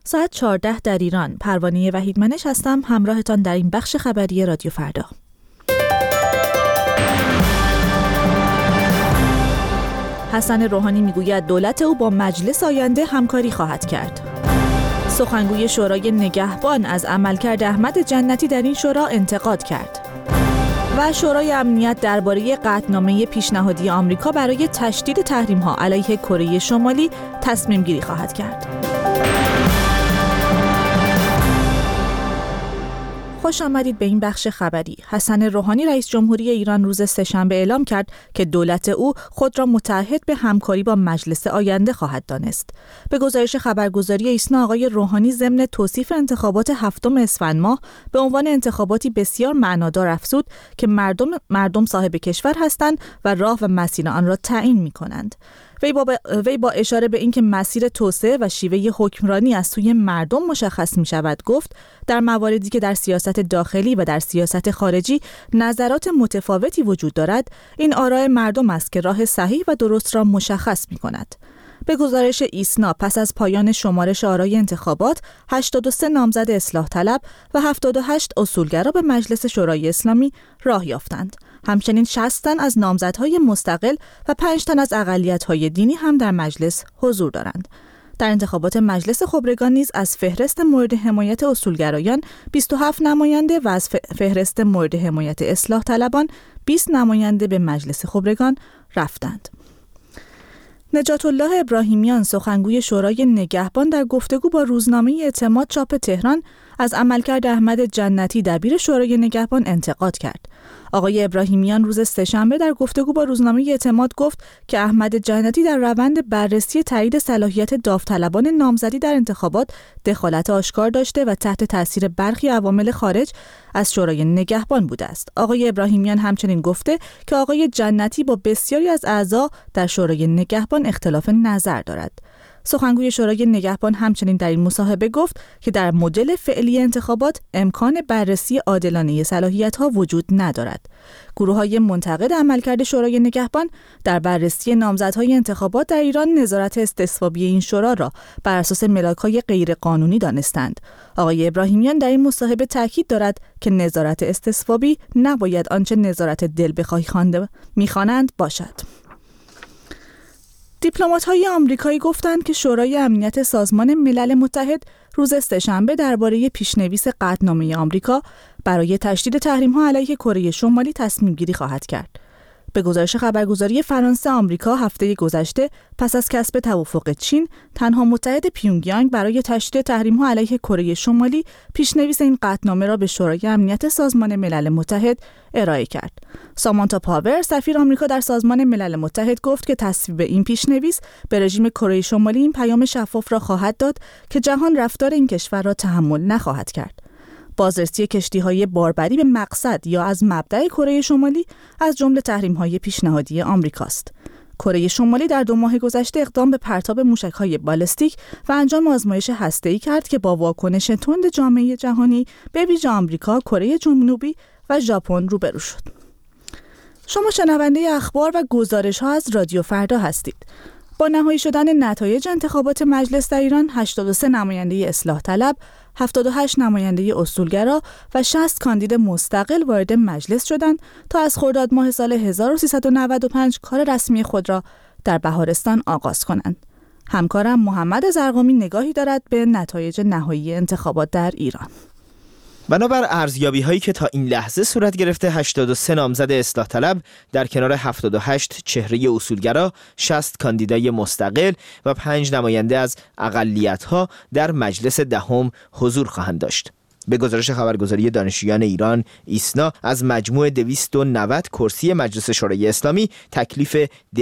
ساعت 14 در ایران. پروانه وحیدمنش هستم، همراهتان در این بخش خبری رادیو فردا. حسن روحانی میگوید دولت او با مجلس آینده همکاری خواهد کرد. سخنگوی شورای نگهبان از عملکرد احمد جنتی در این شورا انتقاد کرد. و شورای امنیت درباره قطعنامه پیشنهادی آمریکا برای تشدید تحریم‌ها علیه کره شمالی تصمیم گیری خواهد کرد. خوش آمدید به این بخش خبری. حسن روحانی رئیس جمهوری ایران روز سه‌شنبه اعلام کرد که دولت او خود را متعهد به همکاری با مجلس آینده خواهد دانست. به گزارش خبرگزاری ایسنا، آقای روحانی ضمن توصیف انتخابات 7 اسفند ماه به عنوان انتخاباتی بسیار معنادار افزود که مردم صاحب کشور هستند و راه و مسیر آن را تعیین می‌کنند. وی با اشاره به اینکه مسیر توسعه و شیوه حکمرانی از سوی مردم مشخص می شود گفت در مواردی که در سیاست داخلی و در سیاست خارجی نظرات متفاوتی وجود دارد، این آراء مردم است که راه صحیح و درست را مشخص می کند. به گزارش ایسنا، پس از پایان شمارش آرای انتخابات، 83 نامزد اصلاح طلب و 78 اصولگرا به مجلس شورای اسلامی راه یافتند. همچنین 60 تن از نامزدهای مستقل و 5 تن از اقلیت‌های دینی هم در مجلس حضور دارند. در انتخابات مجلس خبرگان نیز از فهرست مورد حمایت اصولگرایان 27 نماینده و از فهرست مورد حمایت اصلاح طلبان 20 نماینده به مجلس خبرگان رفتند. نجات الله ابراهیمیان، سخنگوی شورای نگهبان، در گفتگو با روزنامه اعتماد چاپ تهران از عملکرد احمد جنتی دبیر شورای نگهبان انتقاد کرد. آقای ابراهیمیان روز سه‌شنبه در گفتگو با روزنامه اعتماد گفت که احمد جنتی در روند بررسی تایید صلاحیت داوطلبان نامزدی در انتخابات دخالت آشکار داشته و تحت تاثیر برخی عوامل خارج از شورای نگهبان بوده است. آقای ابراهیمیان همچنین گفته که آقای جنتی با بسیاری از اعضا در شورای نگهبان اختلاف نظر دارد. سخنگوی شورای نگهبان همچنین در این مصاحبه گفت که در مدل فعلی انتخابات امکان بررسی عادلانه صلاحیت‌ها وجود ندارد. گروه‌های منتقد عملکرد شورای نگهبان در بررسی نامزدهای انتخابات در ایران نظارت استصوابی این شورا را بر اساس ملاک‌های غیرقانونی دانستند. آقای ابراهیمیان در این مصاحبه تاکید دارد که نظارت استصوابی نباید آنچه نظارت دل بخواهی خوانده می‌خوانند باشد. دیپلمات‌های آمریکایی گفتند که شورای امنیت سازمان ملل متحد روز سه‌شنبه درباره پیشنویس قطعنامه آمریکا برای تشدید تحریم‌ها علیه کره شمالی تصمیم گیری خواهد کرد. به گزارش خبرگزاری فرانسه، آمریکا هفته گذشته پس از کسب توافق چین، تنها متحد پیونگیانگ برای تشدید تحریم‌ها علیه کره شمالی پیشنویس این قطعنامه را به شورای امنیت سازمان ملل متحد ارائه کرد. سامانتا پاور، سفیر آمریکا در سازمان ملل متحد، گفت که تصویب این پیشنویس به رژیم کره شمالی این پیام شفاف را خواهد داد که جهان رفتار این کشور را تحمل نخواهد کرد. بازرسی کشتی‌های باربری به مقصد یا از مبدأ کره شمالی از جمله تحریم‌های پیشنهادی آمریکاست. کره شمالی در 2 ماه گذشته اقدام به پرتاب موشک‌های بالستیک و انجام آزمایش هسته‌ای کرد که با واکنش تند جامعه جهانی به ویژه آمریکا، کره جنوبی و ژاپن روبرو شد. شما شنونده اخبار و گزارش‌ها از رادیو فردا هستید. با نهایی شدن نتایج انتخابات مجلس در ایران، 83 نماینده اصلاح طلب، 78 نماینده اصولگرا و 60 کاندید مستقل وارد مجلس شدند تا از خرداد ماه سال 1395 کار رسمی خود را در بهارستان آغاز کنند. همکارم محمد زرقامی نگاهی دارد به نتایج نهایی انتخابات در ایران. بنابر ارزیابی‌هایی که تا این لحظه صورت گرفته، 83 نامزد اصلاح طلب در کنار 78 چهره اصولگرا، 60 کاندیدای مستقل و 5 نماینده از اقلیت‌ها در مجلس دهم حضور خواهند داشت. به گزارش خبرگزاری دانشجویان ایران ایسنا، از مجموع 290 کرسی مجلس شورای اسلامی تکلیف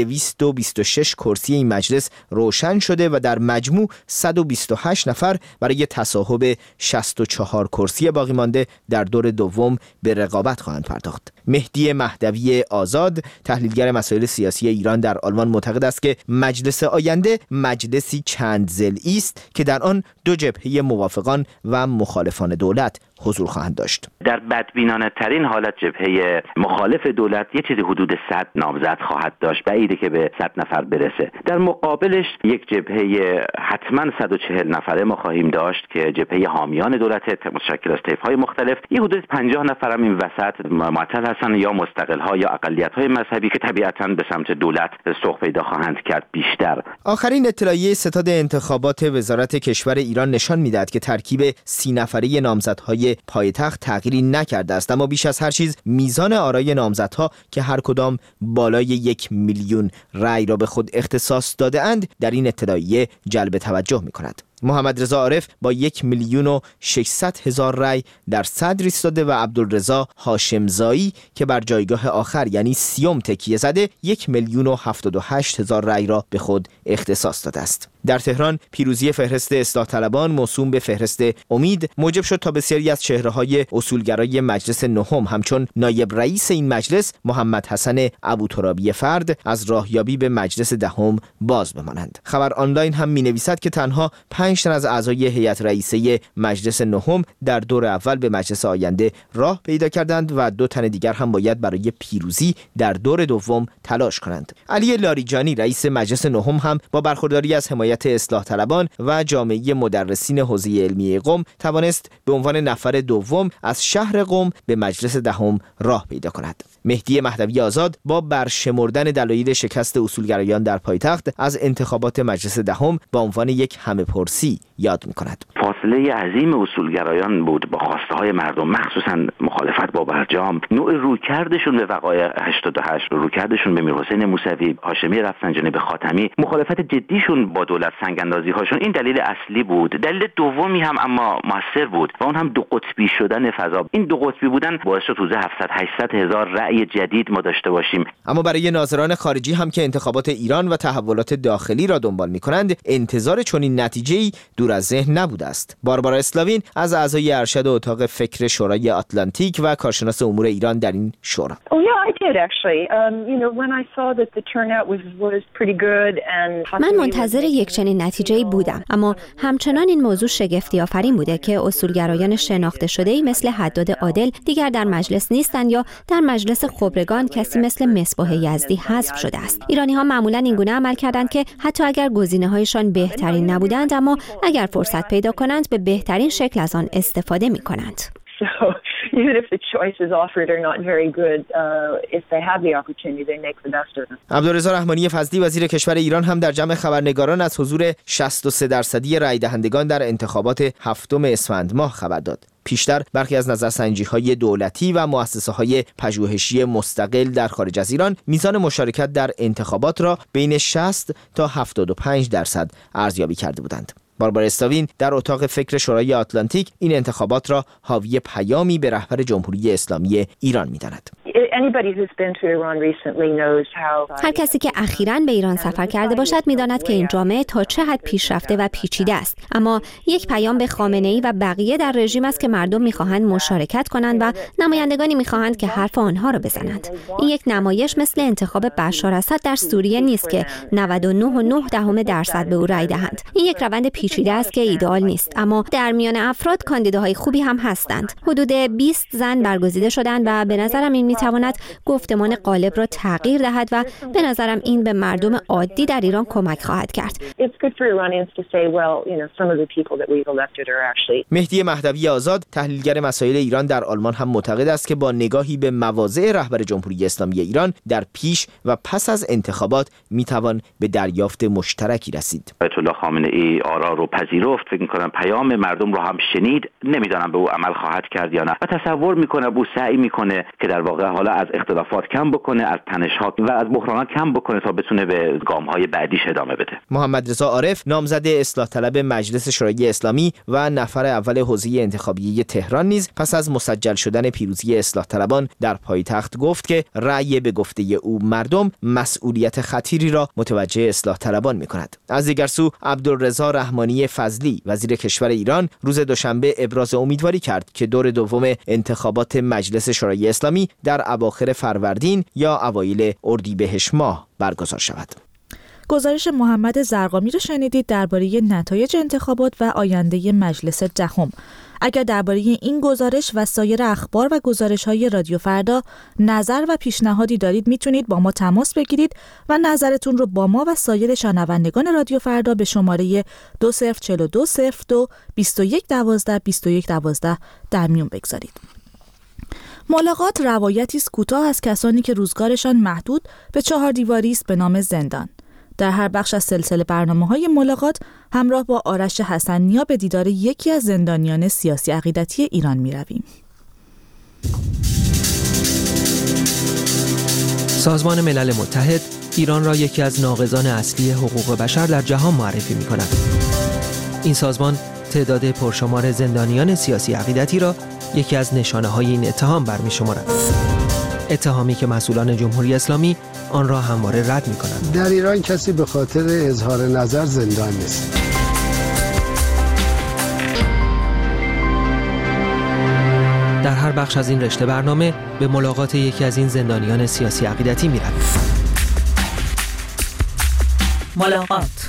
226 کرسی این مجلس روشن شده و در مجموع 128 نفر برای تصاحب 64 کرسی باقی مانده در دور دوم به رقابت خواهند پرداخت. مهدی مهدوی آزاد، تحلیلگر مسائل سیاسی ایران در آلمان، معتقد است که مجلس آینده مجلسی چند ضلعی است که در آن 2 جبهه موافقان و مخالفان دولت حضور خواهند داشت. در بدبینانه ترین حالت جبهه مخالف دولت یه چیزی حدود 100 نامزد خواهد داشت، بعیده که به 100 نفر برسه. در مقابلش یک جبهه حتما 140 نفره ما خواهیم داشت که جبهه حامیان دولت متشکل از طیف‌های مختلف. یه حدود 50 نفر هم این وسط معطل هستن، یا مستقل‌ها یا اقلیت‌های مذهبی که طبیعتاً به سمت دولت سوق پیدا خواهند کرد بیشتر. آخرین اطلاعیه ستاد انتخابات وزارت کشور ایران نشان می‌دهد که ترکیب 30 نفره نامزدهای پایتخت تغییری نکرده است، اما بیش از هر چیز میزان آرای نامزدها که هر کدام بالای 1 میلیون رأی را به خود اختصاص داده اند در این اطلاعیه جلب توجه می‌کند. محمد رضا عارف با 1,600,000 رأی در صدر ایستاده و عبدالرضا هاشمزایی که بر جایگاه آخر یعنی سیوم تکیه زده 1,078,000 رأی را به خود اختصاص داده است. در تهران پیروزی فهرست اصلاح طلبان موسوم به فهرست امید موجب شد تا بسیاری از چهره‌های اصولگرای مجلس نهم همچون نایب رئیس این مجلس محمد حسن ابوترابی فرد از راهیابی به مجلس دهم باز بمانند. خبر آنلاین هم می‌نویسد که تنها 5 تن از اعضای هیئت رئیسه مجلس نهم در دور اول به مجلس آینده راه پیدا کردند و 2 تن دیگر هم باید برای پیروزی در دور دوم تلاش کنند. علی لاریجانی رئیس مجلس نهم هم با برخورداری از حمایت اصلاح طلبان و جامعه مدرسین حوزه علمیه قم توانست به عنوان نفر دوم از شهر قم به مجلس دهم راه پیدا کند. مهدی مهدوی آزاد با برشمردن دلایل شکست اصولگرایان در پایتخت از انتخابات مجلس دهم با عنوان یک همه‌پرسی یاد می‌کند. فاصله عظیم اصولگرایان بود با خواسته‌های مردم، مخصوصا مخالفت با برجام، نوع رویکردشون به وقایع 88، رویکردشون به میرحسین موسوی، هاشمی رفسنجانی، به خاتمی، مخالفت جدیشون با دولت، سنگ‌اندازی‌هاشون، این دلیل اصلی بود. دلیل دومی هم اما موثر بود و اون هم دو قطبی شدن فضا. این دو قطبی بودن باعث شد حدود 700-800 هزار رأی جدید ما داشته باشیم. اما برای ناظران خارجی هم که انتخابات ایران و تحولات داخلی را دنبال می‌کنند انتظار چنین نتیجه‌ای دور از ذهن نبوده است. باربارا اسلاوین از اعضای ارشد اتاق فکر شورای آتلانتیک و کارشناس امور ایران در این شورا. من منتظر یک چنین نتیجه‌ای بودم، اما همچنان این موضوع شگفتی آفرین بوده که اصولگرایان شناخته شده‌ای مثل حداد عادل دیگر در مجلس نیستند یا در مجلس خبرگان کسی مثل مصباح یزدی حذف شده است. ایرانی‌ها معمولاً این گونه عمل کردند که حتی اگر گزینه‌هایشان بهترین نبودند، اما اگر فرصت پیدا کنند به بهترین شکل از آن استفاده می‌کنند. عبدالرضا رحمانی فضلی وزیر کشور ایران هم در جمع خبرنگاران از حضور 63% رای دهندگان در انتخابات 7 اسفند ماه خبر داد. پیشتر برخی از نظرسنجی‌های دولتی و مؤسسه‌های پژوهشی مستقل در خارج از ایران میزان مشارکت در انتخابات را بین 60 تا 75% ارزیابی کرده بودند. باربارا اسلاوین در اتاق فکر شورای آتلانتیک این انتخابات را حاوی پیامی به رهبر جمهوری اسلامی ایران می‌داند. هر کسی که اخیراً به ایران سفر کرده باشد می‌داند که این جامعه تا چه حد پیشرفته و پیچیده است، اما یک پیام به خامنه‌ای و بقیه در رژیم است که مردم می‌خواهند مشارکت کنند و نمایندگانی می‌خواهند که حرف آنها را بزنند. این یک نمایش مثل انتخاب بشار اسد در سوریه نیست که 99.9% به او رأی دهند. این یک روند پیچیده است که ایدئال نیست، اما در میان افراد کاندیداهای خوبی هم هستند. حدود 20 زن برگزیده شدند و به نظرم این میتواند گفتمان غالب را تغییر دهد و به نظرم این به مردم عادی در ایران کمک خواهد کرد. مهدی مهدوی آزاد تحلیلگر مسائل ایران در آلمان هم معتقد است که با نگاهی به مواضع رهبر جمهوری اسلامی ایران در پیش و پس از انتخابات میتوان به دریافت مشترکی رسید. آیت الله خامنه‌ای آرا رو پذیرفت، فکر می‌کنم پیام مردم رو هم شنید، نمیدونم به او عمل خواهد کرد یا نه و تصور می‌کنم او سعی می‌کنه که در واقع حالا از اختلافات کم بکنه، از تنش‌ها و از بحرانات کم بکنه تا بتونه به گام‌های بعدیش ادامه بده. محمد رضا عارف نامزد اصلاح طلب مجلس شورای اسلامی و نفر اول حوزه انتخابیه تهران نیز پس از مسجل شدن پیروزی اصلاح طلبان در پایتخت گفت که رأی به گفته او مردم مسئولیت خطیری را متوجه اصلاح طلبان می‌کند. از دیگر سو عبدالرضا رحمانی فضلی وزیر کشور ایران روز دوشنبه ابراز امیدواری کرد که دور دوم انتخابات مجلس شورای اسلامی در اواخر فروردین یا اوایل اردیبهشت ماه برگزار شود. گزارش محمد زرقامی رو شنیدید درباره نتایج انتخابات و آینده مجلس دهم. اگر درباره این گزارش و سایر اخبار و گزارش‌های رادیو فردا نظر و پیشنهادی دارید میتونید با ما تماس بگیرید و نظرتون رو با ما و سایر شنوندگان رادیو فردا به شماره 204202 2112 2112 در میون بگذارید. ملاقات روایتی است کوتاه از کسانی که روزگارشان محدود به 4 دیواری است به نام زندان. در هر بخش از سلسله برنامه‌های ملاقات همراه با آرش حسن‌نیا به دیدار یکی از زندانیان سیاسی عقیدتی ایران می‌رویم. سازمان ملل متحد ایران را یکی از ناقضان اصلی حقوق بشر در جهان معرفی می‌کند. این سازمان تعداد پرشمار زندانیان سیاسی عقیدتی را یکی از نشانه‌های این اتهام برمی‌شمارد. اتهامی که مسئولان جمهوری اسلامی آن را همواره رد می‌کنند. در ایران کسی به خاطر اظهار نظر زندان نیست. در هر بخش از این رشته برنامه به ملاقات یکی از این زندانیان سیاسی عقیدتی می‌رویم. ملاقات.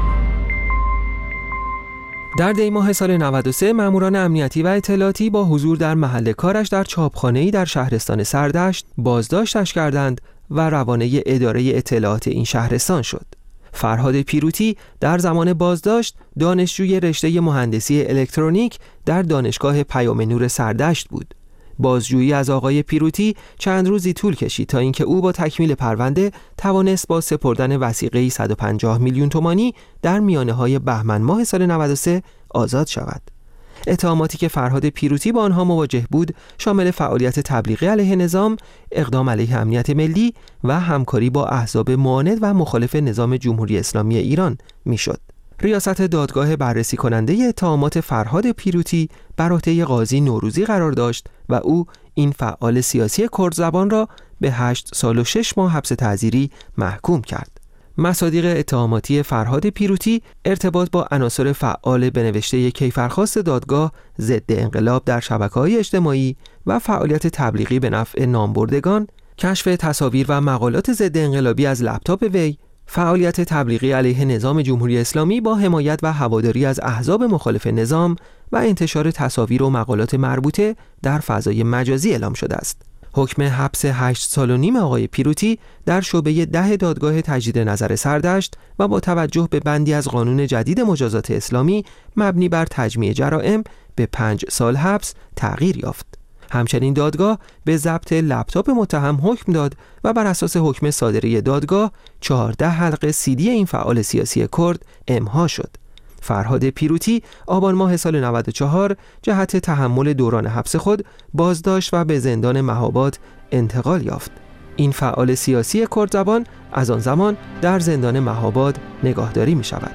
در دی ماه سال 93 ماموران امنیتی و اطلاعاتی با حضور در محل کارش در چاپخانه‌ای در شهرستان سردشت بازداشتش کردند و روانه اداره اطلاعات این شهرستان شد. فرهاد پیروتی در زمان بازداشت دانشجوی رشته مهندسی الکترونیک در دانشگاه پیام نور سردشت بود. بازجویی از آقای پیروتی چند روزی طول کشید تا اینکه او با تکمیل پرونده توانست با سپردن وثیقه‌ای 150 میلیون تومانی در میانه‌های بهمن ماه سال 93 آزاد شود. اتهاماتی که فرهاد پیروتی با آنها مواجه بود شامل فعالیت تبلیغی علیه نظام، اقدام علیه امنیت ملی و همکاری با احزاب معاند و مخالف نظام جمهوری اسلامی ایران میشد. ریاست دادگاه بررسی کننده اتهامات فرهاد پیروتی بر عهده قاضی نوروزی قرار داشت و او این فعال سیاسی کرد زبان را به 8 سال و 6 ماه حبس تعزیری محکوم کرد. مصادیق اتهاماتی فرهاد پیروتی ارتباط با عناصر فعال به نوشته کیفرخواست دادگاه ضد انقلاب در شبکه‌های اجتماعی و فعالیت تبلیغی به نفع نامبردگان، کشف تصاویر و مقالات ضد انقلابی از لپتاپ وی، فعالیت تبلیغی علیه نظام جمهوری اسلامی با حمایت و هواداری از احزاب مخالف نظام و انتشار تصاویر و مقالات مربوطه در فضای مجازی اعلام شده است. حکم حبس 8 سال و نیم آقای پیروتی در شعبه 10 دادگاه تجدید نظر سردشت و با توجه به بندی از قانون جدید مجازات اسلامی مبنی بر تجمیع جرائم به 5 سال حبس تغییر یافت. همچنین دادگاه به ضبط لپتاپ متهم حکم داد و بر اساس حکم صادره دادگاه 14 حلقه CD این فعال سیاسی کرد امضا شد. فرهاد پیروتی آبان ماه سال 94 جهت تحمل دوران حبس خود بازداشت و به زندان مهاباد انتقال یافت. این فعال سیاسی کرد زبان از آن زمان در زندان مهاباد نگاهداری می شود.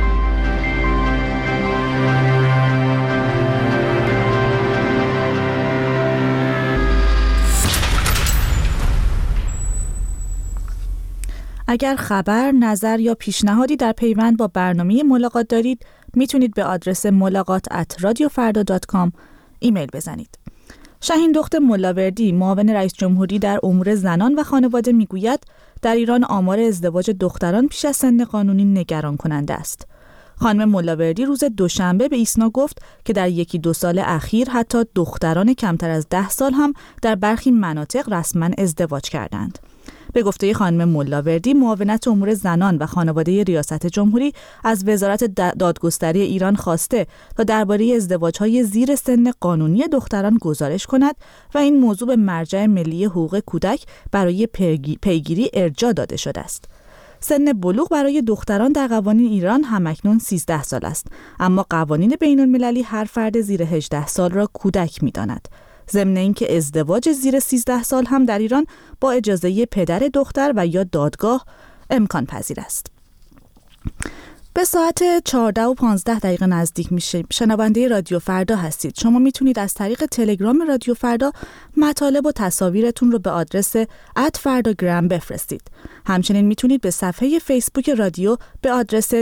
اگر خبر، نظر یا پیشنهادی در پیوند با برنامه ملاقات دارید، میتونید به آدرس ملاقات@radiofarda.com ایمیل بزنید. شاهین دخت ملاوردی، معاون رئیس جمهوری در امور زنان و خانواده میگوید در ایران آمار ازدواج دختران پیش از سن قانونی نگران کننده است. خانم ملاوردی روز دوشنبه به ایسنا گفت که در 1-2 سال اخیر حتی دختران کمتر از 10 سال هم در برخی مناطق رسما ازدواج کردند. به گفته خانم ملاوردی، معاونت امور زنان و خانواده ریاست جمهوری از وزارت دادگستری ایران خواسته تا درباره ازدواج‌های زیر سن قانونی دختران گزارش کند و این موضوع به مرجع ملی حقوق کودک برای پیگیری ارجاع داده شده است. سن بلوغ برای دختران در قوانین ایران همکنون 13 سال است، اما قوانین بین‌المللی هر فرد زیر 18 سال را کودک می‌داند. ضمن اینکه ازدواج زیر 13 سال هم در ایران با اجازه پدر دختر و یا دادگاه امکان پذیر است. به ساعت 14:15 نزدیک میشه. شنونده رادیو فردا هستید. شما میتونید از طریق تلگرام رادیو فردا مطالب و تصاویرتون رو به آدرس @فرdagram بفرستید. همچنین میتونید به صفحه فیسبوک رادیو به آدرس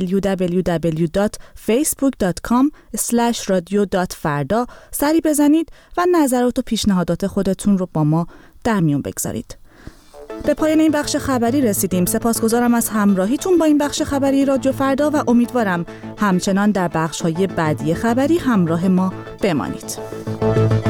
www.facebook.com/radio.farda سری بزنید و نظرات و پیشنهادات خودتون رو با ما در میون بگذارید. به پایان این بخش خبری رسیدیم. سپاسگزارم از همراهیتون با این بخش خبری رادیو فردا و امیدوارم همچنان در بخش‌های بعدی خبری همراه ما بمانید.